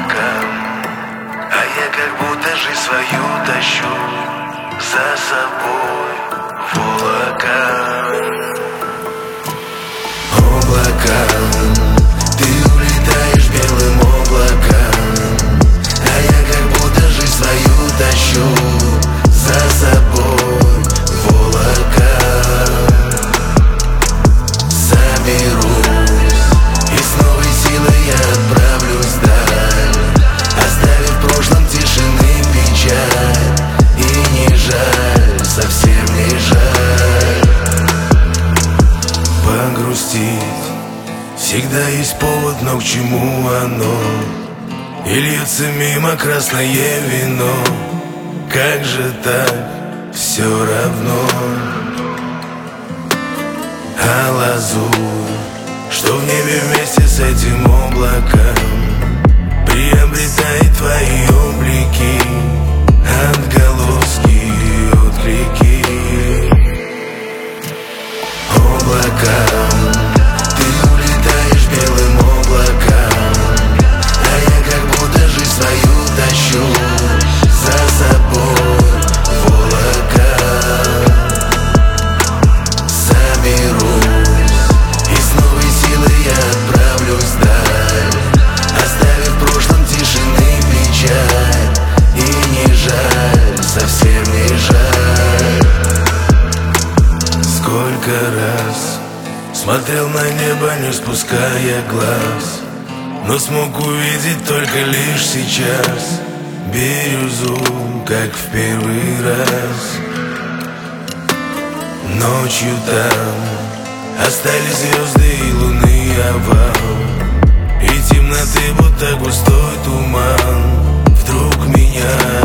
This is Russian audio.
облакам, а я как будто жизнь свою тащу за собой в облака. Облака, ты улетаешь белым облаком, а я как будто жизнь свою тащу за собой в облака. Соберусь и с новой силой я отправлюсь вдаль, оставив в прошлом тишины печаль. И не жаль, совсем не жаль погрустить. Всегда есть повод, но к чему оно? И льется мимо красное вино. Как же так, все равно. А лазурь, что в небе вместе с этим облаком, приобретает твои облики, отголоски и отклики. Облакам, ты улетаешь белым облаком, а я как будто жизнь свою тащу за собой в облака. Соберусь и с новой силой я отправлюсь вдаль, оставив в прошлом тишины печаль. И не жаль, совсем не жаль. Сколько раз смотрел на небо, не спуская глаз, но смог увидеть только лишь сейчас бирюзу, как в первый раз. Ночью там остались звезды и луны овал, и темноты, будто густой туман, вдруг меня